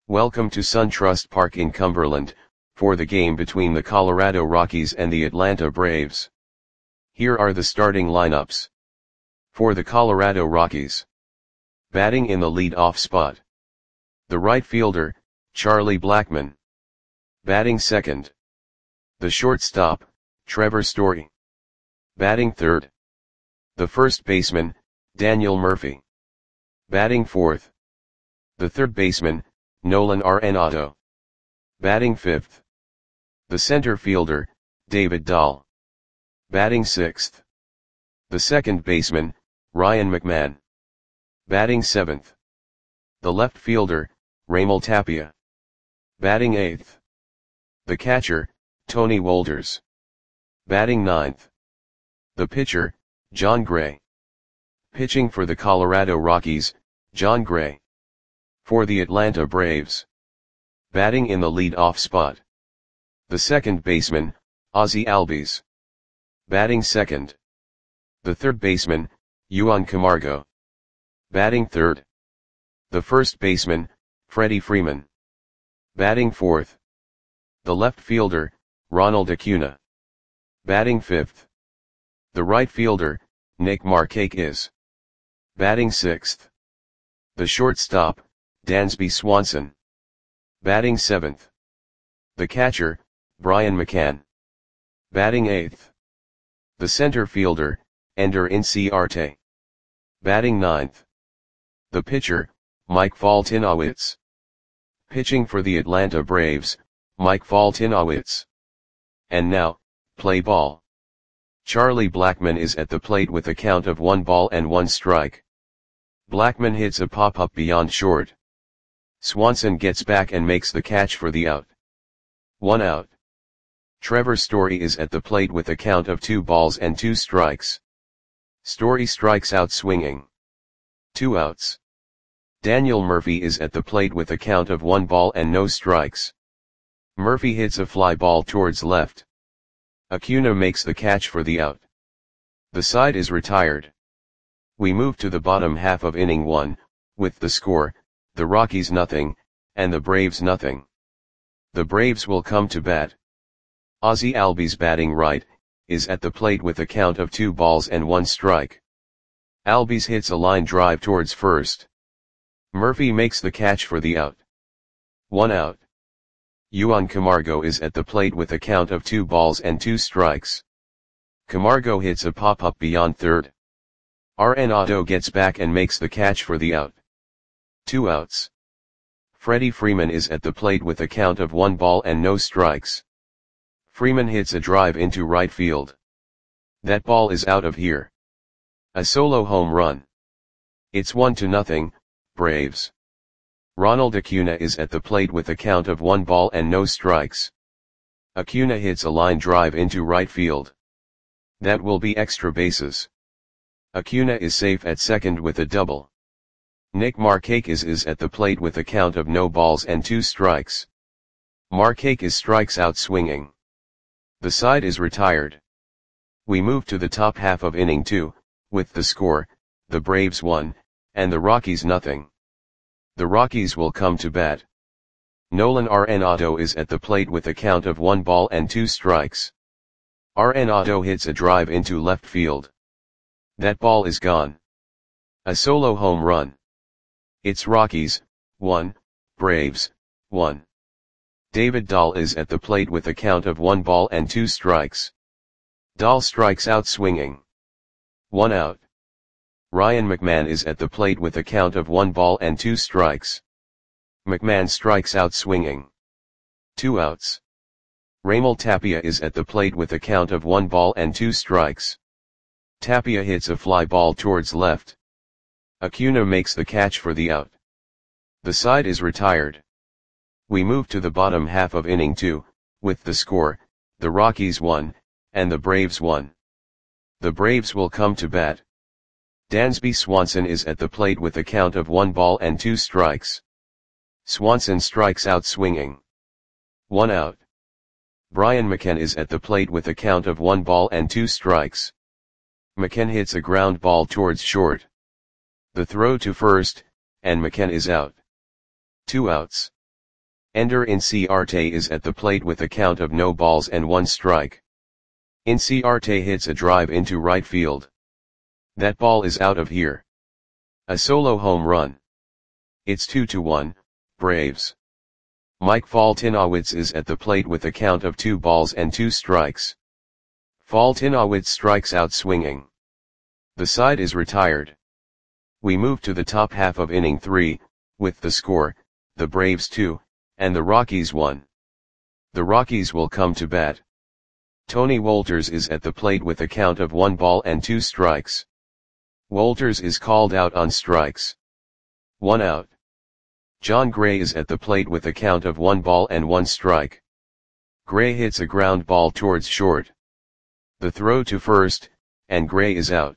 Welcome to SunTrust Park in Cumberland, for the game between the Colorado Rockies and the Atlanta Braves. Here are the starting lineups. For the Colorado Rockies. Batting in the lead-off spot. The right fielder, Charlie Blackmon. Batting second. The shortstop, Trevor Story. Batting third. The first baseman, Daniel Murphy. Batting fourth. The third baseman, Nolan Arenado. Batting fifth. The center fielder, David Dahl. Batting sixth. The second baseman, Ryan McMahon. Batting seventh. The left fielder, Raimel Tapia. Batting eighth. The catcher, Tony Wolders. Batting ninth. The pitcher, Jon Gray. Pitching for the Colorado Rockies, Jon Gray. For the Atlanta Braves. Batting in the lead-off spot. The second baseman, Ozzie Albies. Batting second. The third baseman, Yoan Camargo. Batting third. The first baseman, Freddie Freeman. Batting fourth. The left fielder, Ronald Acuna. Batting fifth. The right fielder, Nick Markakis. Batting sixth. The shortstop, Dansby Swanson. Batting seventh. The catcher, Brian McCann. Batting eighth. The center fielder, Ender Inciarte. Batting ninth. The pitcher, Mike Foltynewicz. Pitching for the Atlanta Braves, Mike Foltynewicz. And now, play ball. Charlie Blackmon is at the plate with a count of 1-1 strike. Blackmon hits a pop-up beyond short. Swanson gets back and makes the catch for the out. 1 out. Trevor Story is at the plate with a count of 2-2 strikes. Story strikes out swinging. 2 outs. Daniel Murphy is at the plate with a count of 1 ball and no strikes. Murphy hits a fly ball towards left. Acuna makes the catch for the out. The side is retired. We move to the bottom half of inning 1, with the score, the Rockies nothing, and the Braves nothing. The Braves will come to bat. Ozzie Albies batting right, is at the plate with a count of 2-1 strike. Albies hits a line drive towards first. Murphy makes the catch for the out. 1 out. Yoan Camargo is at the plate with a count of 2-2 strikes. Camargo hits a pop-up beyond third. Arenado gets back and makes the catch for the out. 2 outs. Freddie Freeman is at the plate with a count of 1 ball and no strikes. Freeman hits a drive into right field. That ball is out of here. A solo home run. It's 1-0, Braves. Ronald Acuna is at the plate with a count of 1 ball and no strikes. Acuna hits a line drive into right field. That will be extra bases. Acuna is safe at second with a double. Nick Markakis is at the plate with a count of no balls and 2 strikes. Markakis strikes out swinging. The side is retired. We move to the top half of inning 2, with the score, the Braves 1, and the Rockies nothing. The Rockies will come to bat. Nolan Arenado is at the plate with a count of 1-2 strikes. Arenado hits a drive into left field. That ball is gone. A solo home run. It's Rockies, 1, Braves, 1. David Dahl is at the plate with a count of 1-2 strikes. Dahl strikes out swinging. 1 out. Ryan McMahon is at the plate with a count of 1-2 strikes. McMahon strikes out swinging. 2 outs. Raimel Tapia is at the plate with a count of 1-2 strikes. Tapia hits a fly ball towards left. Acuna makes the catch for the out. The side is retired. We move to the bottom half of inning 2, with the score, the Rockies 1, and the Braves 1. The Braves will come to bat. Dansby Swanson is at the plate with a count of 1-2 strikes. Swanson strikes out swinging. 1 out. Brian McCann is at the plate with a count of 1-2 strikes. McCann hits a ground ball towards short. The throw to first, and McCann is out. 2 outs. Ender Inciarte is at the plate with a count of no balls and 1 strike. Inciarte hits a drive into right field. That ball is out of here. A solo home run. It's 2-1, Braves. Mike Foltynowicz is at the plate with a count of 2 balls and 2 strikes. Foltynowicz strikes out swinging. The side is retired. We move to the top half of inning 3, with the score, the Braves 2, and the Rockies 1. The Rockies will come to bat. Tony Wolters is at the plate with a count of 1 ball and 2 strikes. Wolters is called out on strikes. 1 out. John Gray is at the plate with a count of 1 ball and 1 strike. Gray hits a ground ball towards short. The throw to first, and Gray is out.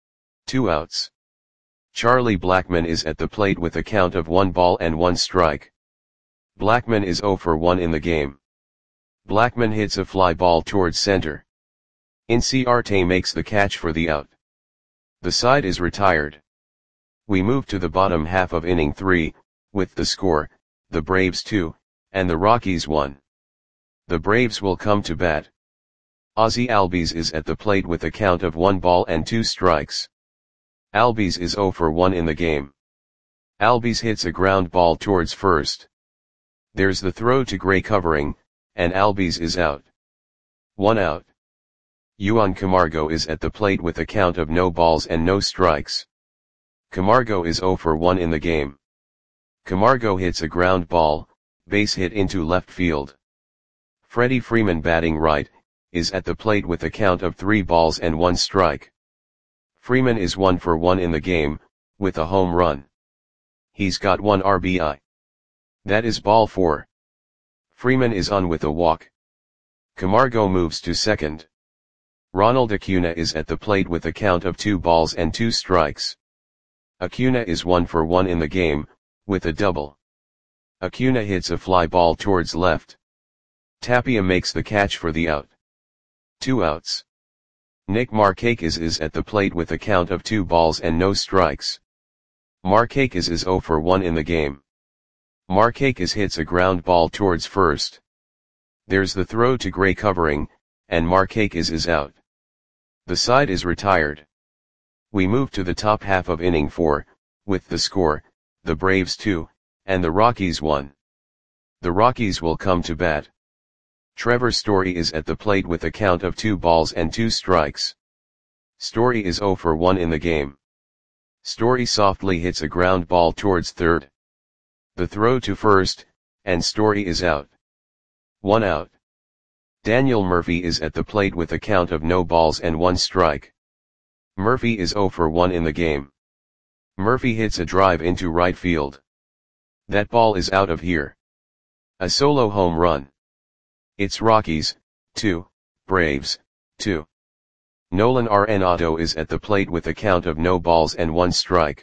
2 outs. Charlie Blackmon is at the plate with a count of 1 ball and 1 strike. Blackmon is 0 for 1 in the game. Blackmon hits a fly ball towards center. Inciarte makes the catch for the out. The side is retired. We move to the bottom half of inning 3, with the score, the Braves 2, and the Rockies 1. The Braves will come to bat. Ozzie Albies is at the plate with a count of 1 ball and 2 strikes. Albies is 0 for 1 in the game. Albies hits a ground ball towards first. There's the throw to Gray covering, and Albies is out. 1 out. Juan Camargo is at the plate with a count of no balls and no strikes. Camargo is 0 for 1 in the game. Camargo hits a ground ball, base hit into left field. Freddie Freeman, batting right, is at the plate with a count of 3 balls and 1 strike. Freeman is 1 for 1 in the game, with a home run. He's got 1 RBI. That is ball 4. Freeman is on with a walk. Camargo moves to second. Ronald Acuna is at the plate with a count of 2 balls and 2 strikes. Acuna is 1 for 1 in the game, with a double. Acuna hits a fly ball towards left. Tapia makes the catch for the out. 2 outs. Nick Markakis is at the plate with a count of 2 balls and no strikes. Markakis is 0 for 1 in the game. Markakis hits a ground ball towards first. There's the throw to Gray covering, and Markakis is out. The side is retired. We move to the top half of inning 4, with the score, the Braves 2, and the Rockies 1. The Rockies will come to bat. Trevor Story is at the plate with a count of 2 balls and 2 strikes. Story is 0 for 1 in the game. Story softly hits a ground ball towards third. The throw to first, and Story is out. 1 out. Daniel Murphy is at the plate with a count of no balls and 1 strike. Murphy is 0 for 1 in the game. Murphy hits a drive into right field. That ball is out of here. A solo home run. It's Rockies 2, Braves 2. Nolan Arenado is at the plate with a count of no balls and 1 strike.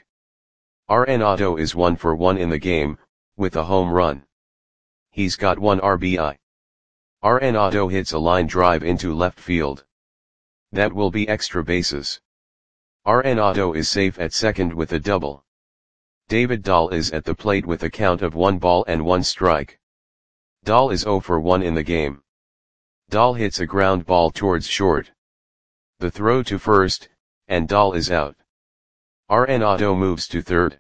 Arenado is 1 for 1 in the game, with a home run. He's got 1 RBI. Arenado hits a line drive into left field. That will be extra bases. Arenado is safe at second with a double. David Dahl is at the plate with a count of 1 ball and 1 strike. Dahl is 0 for 1 in the game. Dahl hits a ground ball towards short. The throw to first, and Dahl is out. Arenado moves to third.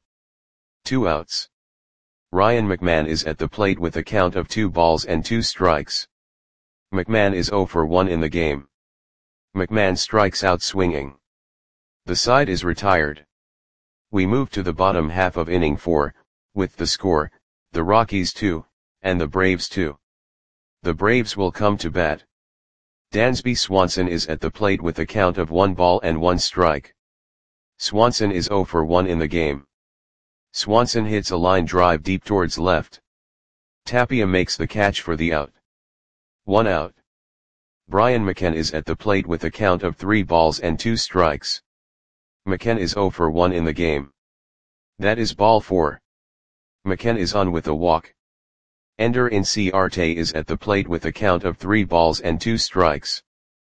2 outs. Ryan McMahon is at the plate with a count of 2 balls and 2 strikes. McMahon is 0 for 1 in the game. McMahon strikes out swinging. The side is retired. We move to the bottom half of inning 4, with the score, the Rockies 2, and the Braves 2. The Braves will come to bat. Dansby Swanson is at the plate with a count of 1 ball and 1 strike. Swanson is 0 for 1 in the game. Swanson hits a line drive deep towards left. Tapia makes the catch for the out. 1 out. Brian McKenna is at the plate with a count of 3 balls and 2 strikes. McKenna is 0 for 1 in the game. That is ball 4. McKenna is on with a walk. Ender Inciarte is at the plate with a count of 3 balls and 2 strikes.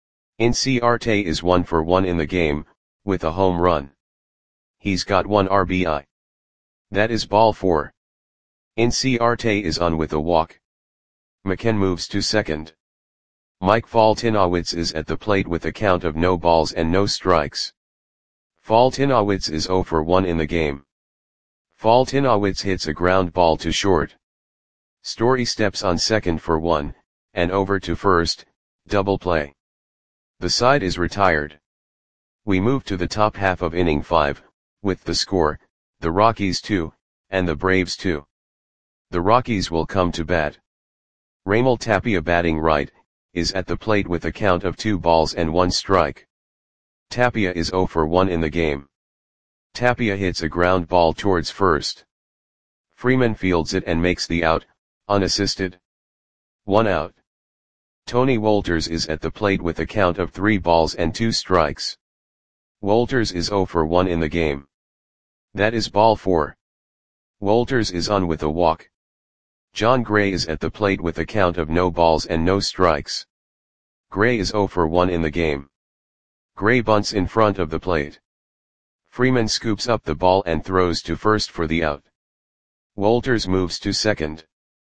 Inciarte is 1 for 1 in the game, with a home run. He's got 1 RBI. That is ball 4. Inciarte is on with a walk. McKen moves to second. Mike Faltynowicz is at the plate with a count of no balls and no strikes. Faltynowicz is 0 for 1 in the game. Faltynowicz hits a ground ball to short. Story steps on second for 1, and over to first, double play. The side is retired. We move to the top half of inning 5, with the score, the Rockies 2, and the Braves 2. The Rockies will come to bat. Raimel Tapia, batting right, is at the plate with a count of 2 balls and 1 strike. Tapia is 0 for 1 in the game. Tapia hits a ground ball towards first. Freeman fields it and makes the out, unassisted. 1 out. Tony Wolters is at the plate with a count of 3 balls and 2 strikes. Wolters is 0 for 1 in the game. That is ball 4. Wolters is on with a walk. Jon Gray is at the plate with a count of no balls and no strikes. Gray is 0 for 1 in the game. Gray bunts in front of the plate. Freeman scoops up the ball and throws to first for the out. Wolters moves to second.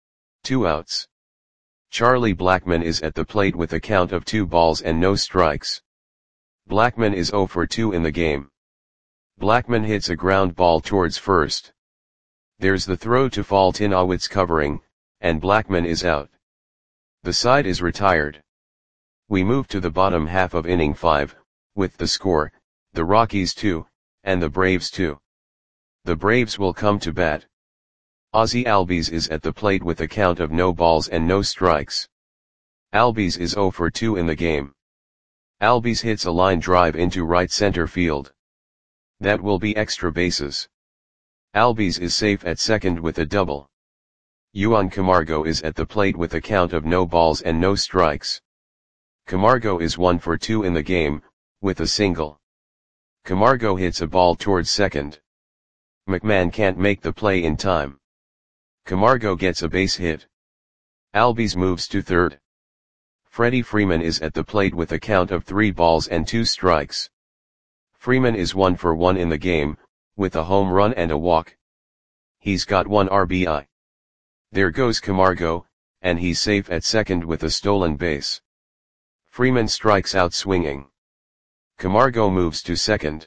2 outs. Charlie Blackmon is at the plate with a count of 2 balls and no strikes. Blackmon is 0 for 2 in the game. Blackmon hits a ground ball towards first. There's the throw to Faltynowicz covering, and Blackmon is out. The side is retired. We move to the bottom half of inning 5, with the score, the Rockies 2, and the Braves 2. The Braves will come to bat. Ozzie Albies is at the plate with a count of no balls and no strikes. Albies is 0 for 2 in the game. Albies hits a line drive into right center field. That will be extra bases. Albies is safe at second with a double. Juan Camargo is at the plate with a count of no balls and no strikes. Camargo is 1 for 2 in the game, with a single. Camargo hits a ball towards second. McMahon can't make the play in time. Camargo gets a base hit. Albies moves to third. Freddie Freeman is at the plate with a count of 3 balls and 2 strikes. Freeman is 1 for 1 in the game, with a home run and a walk. He's got 1 RBI. There goes Camargo, and he's safe at second with a stolen base. Freeman strikes out swinging. Camargo moves to second.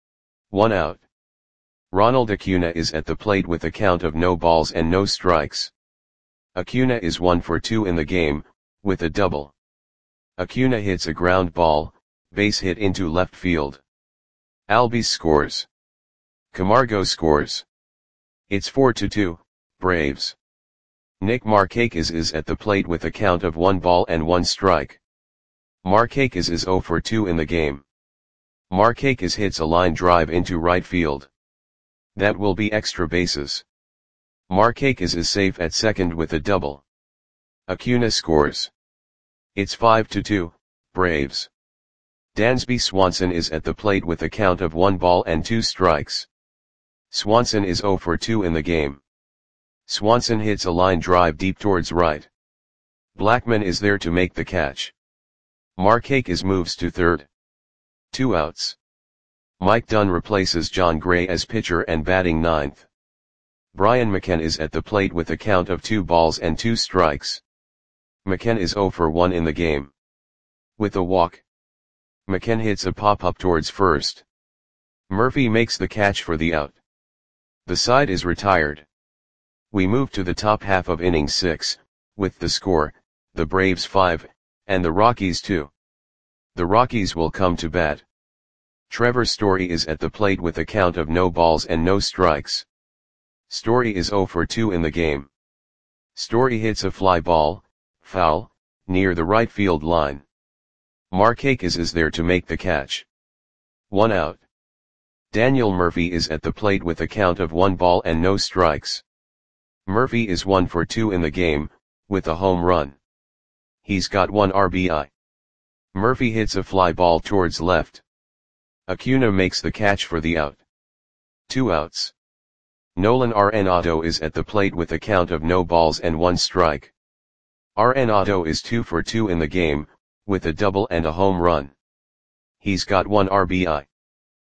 1 out. Ronald Acuna is at the plate with a count of no balls and no strikes. Acuna is 1 for 2 in the game, with a double. Acuna hits a ground ball, base hit into left field. Albies scores. Camargo scores. It's 4-2, Braves. Nick Markakis is at the plate with a count of 1 ball and 1 strike. Markakis is 0 for 2 in the game. Markakis hits a line drive into right field. That will be extra bases. Markakis is safe at second with a double. Acuna scores. It's 5-2, Braves. Dansby Swanson is at the plate with a count of 1 ball and 2 strikes. Swanson is 0 for 2 in the game. Swanson hits a line drive deep towards right. Blackmon is there to make the catch. Markakis moves to third. 2 outs. Mike Dunn replaces Jon Gray as pitcher and batting ninth. Brian McKen is at the plate with a count of 2 balls and 2 strikes. McKen is 0 for 1 in the game. With a walk. McKen hits a pop-up towards first. Murphy makes the catch for the out. The side is retired. We move to the top half of inning 6, with the score, the Braves 5, and the Rockies 2. The Rockies will come to bat. Trevor Story is at the plate with a count of no balls and no strikes. Story is 0 for 2 in the game. Story hits a fly ball, foul, near the right field line. Markakis is there to make the catch. 1 out. Daniel Murphy is at the plate with a count of 1 ball and no strikes. Murphy is 1 for 2 in the game, with a home run. He's got 1 RBI. Murphy hits a fly ball towards left. Acuna makes the catch for the out. 2 outs. Nolan Arenado is at the plate with a count of no balls and 1 strike. Arenado is 2 for 2 in the game, with a double and a home run. He's got 1 RBI.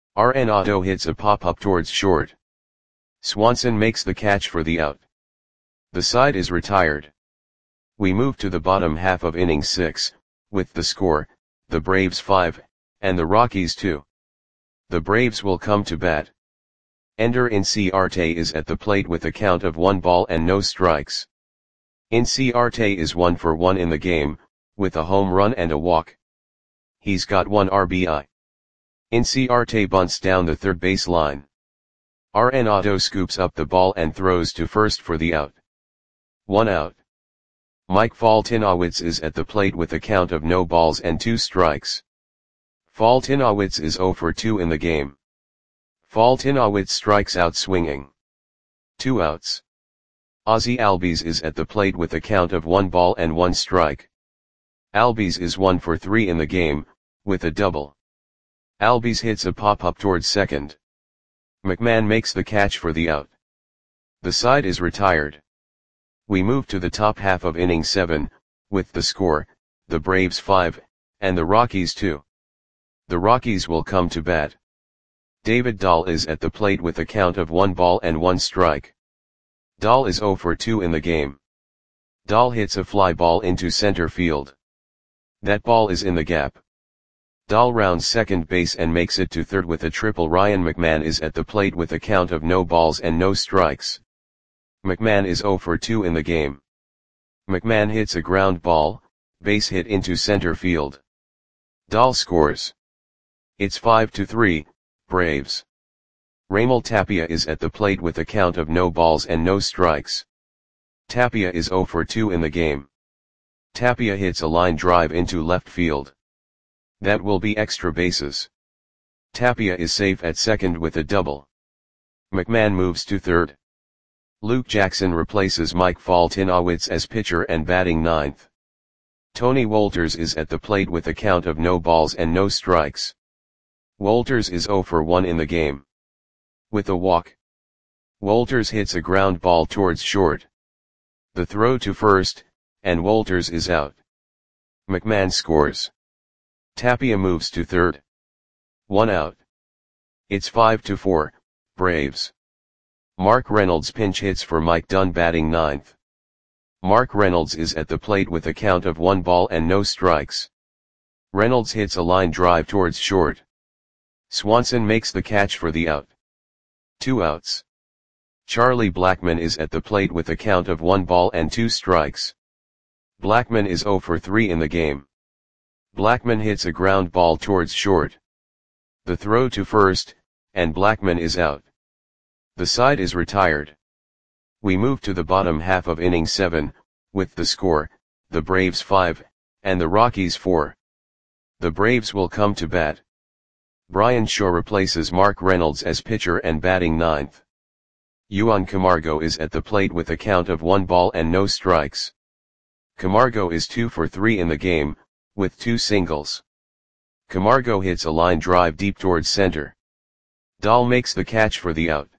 Arenado hits a pop-up towards short. Swanson makes the catch for the out. The side is retired. We move to the bottom half of inning 6, with the score, the Braves 5, and the Rockies 2. The Braves will come to bat. Ender Inciarte is at the plate with a count of 1 ball and no strikes. Inciarte is 1 for 1 in the game, with a home run and a walk. He's got 1 RBI. Inciarte bunts down the third base line. Arenado scoops up the ball and throws to first for the out. 1 out. Mike Foltynewicz is at the plate with a count of no balls and 2 strikes. Foltynewicz is 0 for 2 in the game. Foltynewicz strikes out swinging. 2 outs. Ozzie Albies is at the plate with a count of 1 ball and 1 strike. Albies is 1 for 3 in the game, with a double. Albies hits a pop-up towards second. McMahon makes the catch for the out. The side is retired. We move to the top half of inning 7, with the score, the Braves 5, and the Rockies 2. The Rockies will come to bat. David Dahl is at the plate with a count of 1 ball and 1 strike. Dahl is 0 for 2 in the game. Dahl hits a fly ball into center field. That ball is in the gap. Dahl rounds second base and makes it to third with a triple. Ryan McMahon is at the plate with a count of no balls and no strikes. McMahon is 0 for 2 in the game. McMahon hits a ground ball, base hit into center field. Dahl scores. It's 5-3, Braves. Raimel Tapia is at the plate with a count of no balls and no strikes. Tapia is 0 for 2 in the game. Tapia hits a line drive into left field. That will be extra bases. Tapia is safe at second with a double. McMahon moves to third. Luke Jackson replaces Mike Foltynewicz as pitcher and batting ninth. Tony Wolters is at the plate with a count of no balls and no strikes. Wolters is 0 for 1 in the game. With a walk. Wolters hits a ground ball towards short. The throw to first, and Wolters is out. McMahon scores. Tapia moves to third. 1 out. It's 5-4, Braves. Mark Reynolds pinch hits for Mike Dunn batting ninth. Mark Reynolds is at the plate with a count of 1 ball and no strikes. Reynolds hits a line drive towards short. Swanson makes the catch for the out. 2 outs. Charlie Blackmon is at the plate with a count of 1 ball and 2 strikes. Blackmon is 0 for 3 in the game. Blackmon hits a ground ball towards short. The throw to first, and Blackmon is out. The side is retired. We move to the bottom half of inning 7, with the score, the Braves 5, and the Rockies 4. The Braves will come to bat. Brian Shaw replaces Mark Reynolds as pitcher and batting ninth. Juan Camargo is at the plate with a count of 1 ball and no strikes. Camargo is 2 for 3 in the game, with 2 singles. Camargo hits a line drive deep towards center. Dahl makes the catch for the out.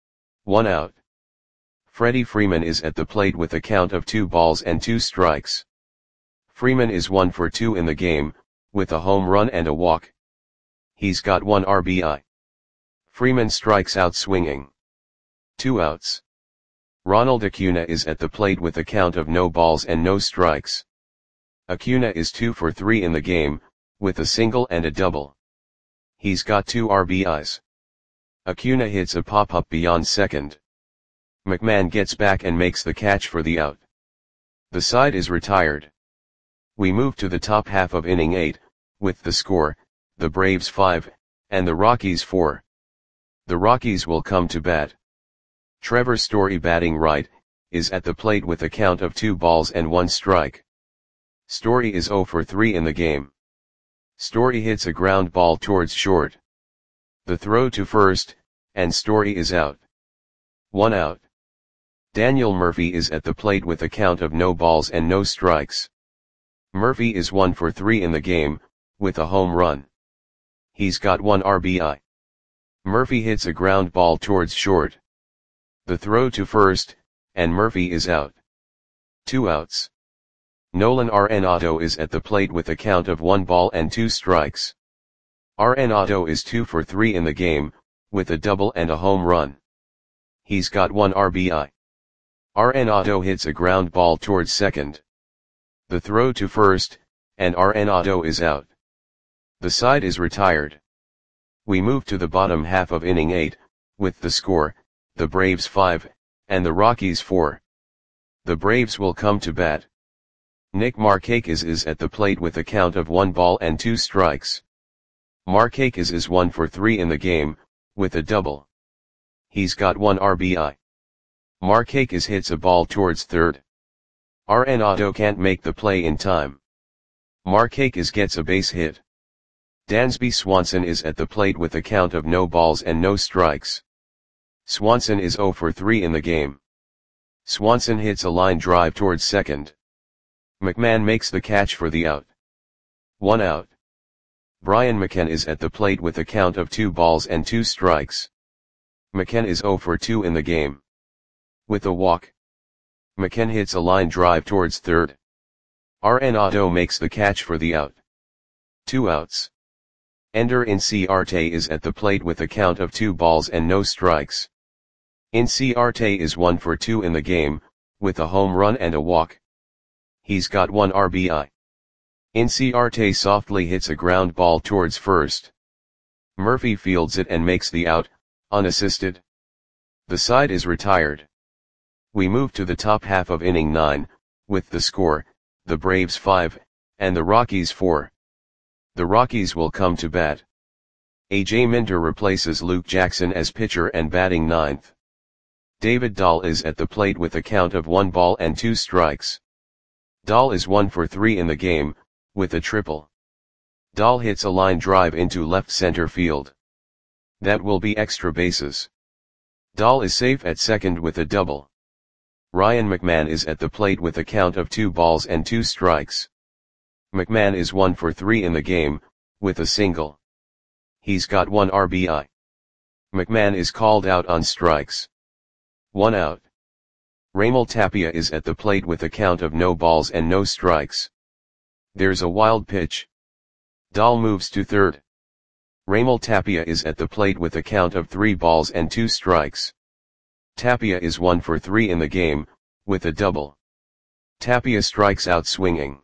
1 out. Freddie Freeman is at the plate with a count of 2 balls and 2 strikes. Freeman is 1 for 2 in the game, with a home run and a walk. He's got 1 RBI. Freeman strikes out swinging. 2 outs. Ronald Acuna is at the plate with a count of no balls and no strikes. Acuna is 2 for 3 in the game, with a single and a double. He's got 2 RBIs. Acuna hits a pop-up beyond second. McMahon gets back and makes the catch for the out. The side is retired. We move to the top half of inning 8, with the score, the Braves 5, and the Rockies 4. The Rockies will come to bat. Trevor Story batting right, is at the plate with a count of 2 balls and 1 strike. Story is 0 for 3 in the game. Story hits a ground ball towards short. The throw to first, and Story is out. 1 out. Daniel Murphy is at the plate with a count of no balls and no strikes. Murphy is 1 for 3 in the game, with a home run. He's got 1 RBI. Murphy hits a ground ball towards short. The throw to first, and Murphy is out. 2 outs. Nolan Arenado is at the plate with a count of 1 ball and 2 strikes. Arenado is 2 for 3 in the game, with a double and a home run. He's got 1 RBI. RN Otto hits a ground ball towards second. The throw to first, and RN Otto is out. The side is retired. We move to the bottom half of inning 8, with the score, the Braves 5, and the Rockies 4. The Braves will come to bat. Nick Markakis is at the plate with a count of 1 ball and 2 strikes. Markakis is 1 for 3 in the game, with a double. He's got 1 RBI. Markakis hits a ball towards third. RN Otto can't make the play in time. Markakis gets a base hit. Dansby Swanson is at the plate with a count of no balls and no strikes. Swanson is 0 for 3 in the game. Swanson hits a line drive towards second. McMahon makes the catch for the out. 1 out. Brian McCann is at the plate with a count of 2 balls and 2 strikes. McCann is 0 for 2 in the game. With a walk. McCann hits a line drive towards third. RN Otto makes the catch for the out. 2 outs. Ender Inciarte is at the plate with a count of 2 balls and no strikes. Inciarte is 1 for 2 in the game, with a home run and a walk. He's got 1 RBI. Inciarte softly hits a ground ball towards first. Murphy fields it and makes the out, unassisted. The side is retired. We move to the top half of inning 9, with the score, the Braves 5, and the Rockies 4. The Rockies will come to bat. A.J. Minter replaces Luke Jackson as pitcher and batting 9th. David Dahl is at the plate with a count of 1 ball and 2 strikes. Dahl is 1 for 3 in the game, with a triple. Dahl hits a line drive into left center field. That will be extra bases. Dahl is safe at second with a double. Ryan McMahon is at the plate with a count of 2 balls and 2 strikes. McMahon is 1 for 3 in the game, with a single. He's got 1 RBI. McMahon is called out on strikes. 1 out. Raimel Tapia is at the plate with a count of no balls and no strikes. There's a wild pitch. Dahl moves to third. Raimel Tapia is at the plate with a count of 3 balls and 2 strikes. Tapia is 1 for 3 in the game, with a double. Tapia strikes out swinging.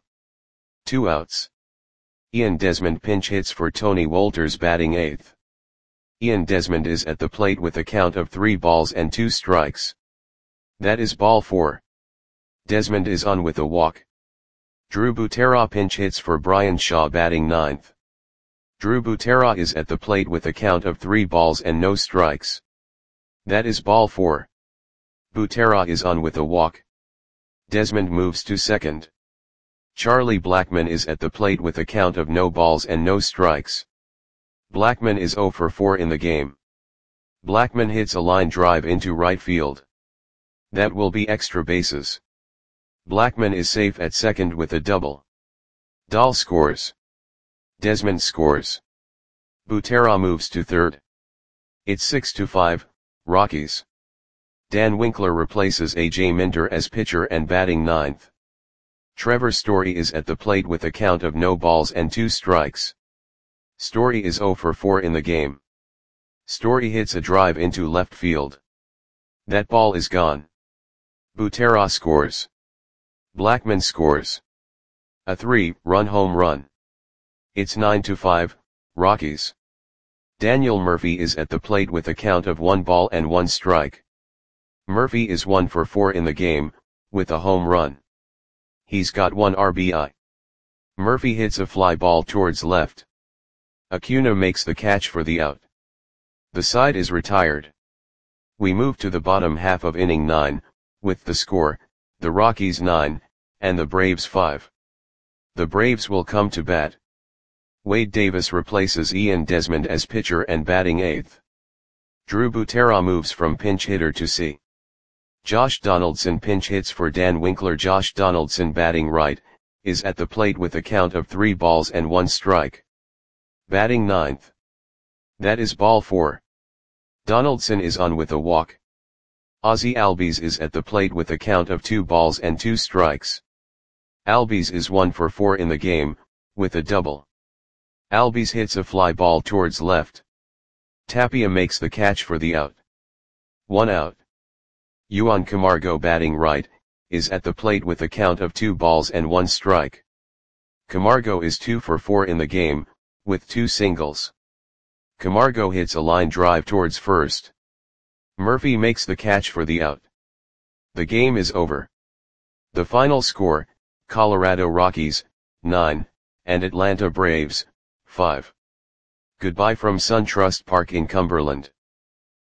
2 outs. Ian Desmond pinch hits for Tony Wolters batting 8th. Ian Desmond is at the plate with a count of 3 balls and 2 strikes. That is ball 4. Desmond is on with a walk. Drew Butera pinch hits for Brian Shaw batting 9th. Drew Butera is at the plate with a count of 3 balls and no strikes. That is ball 4. Butera is on with a walk. Desmond moves to second. Charlie Blackmon is at the plate with a count of no balls and no strikes. Blackmon is 0 for 4 in the game. Blackmon hits a line drive into right field. That will be extra bases. Blackmon is safe at second with a double. Dahl scores. Desmond scores. Butera moves to third. It's 6-5, Rockies. Dan Winkler replaces A.J. Minter as pitcher and batting 9th. Trevor Story is at the plate with a count of no balls and 2 strikes. Story is 0 for 4 in the game. Story hits a drive into left field. That ball is gone. Butera scores. Blackmon scores. A 3-run home run. It's 9-5, Rockies. Daniel Murphy is at the plate with a count of 1 ball and 1 strike. Murphy is 1 for 4 in the game, with a home run. He's got 1 RBI. Murphy hits a fly ball towards left. Acuna makes the catch for the out. The side is retired. We move to the bottom half of inning 9, with the score, the Rockies 9, and the Braves 5. The Braves will come to bat. Wade Davis replaces Ian Desmond as pitcher and batting 8th. Drew Butera moves from pinch hitter to C. Josh Donaldson pinch hits for Dan Winkler. Josh Donaldson batting right, is at the plate with a count of 3 balls and 1 strike. Batting 9th. That is ball 4. Donaldson is on with a walk. Ozzie Albies is at the plate with a count of 2 balls and 2 strikes. Albies is 1 for 4 in the game, with a double. Albies hits a fly ball towards left. Tapia makes the catch for the out. 1 out. Juan Camargo batting right, is at the plate with a count of 2 balls and 1 strike. Camargo is 2 for 4 in the game, with 2 singles. Camargo hits a line drive towards first. Murphy makes the catch for the out. The game is over. The final score, Colorado Rockies, 9, and Atlanta Braves, 5. Goodbye from SunTrust Park in Cumberland.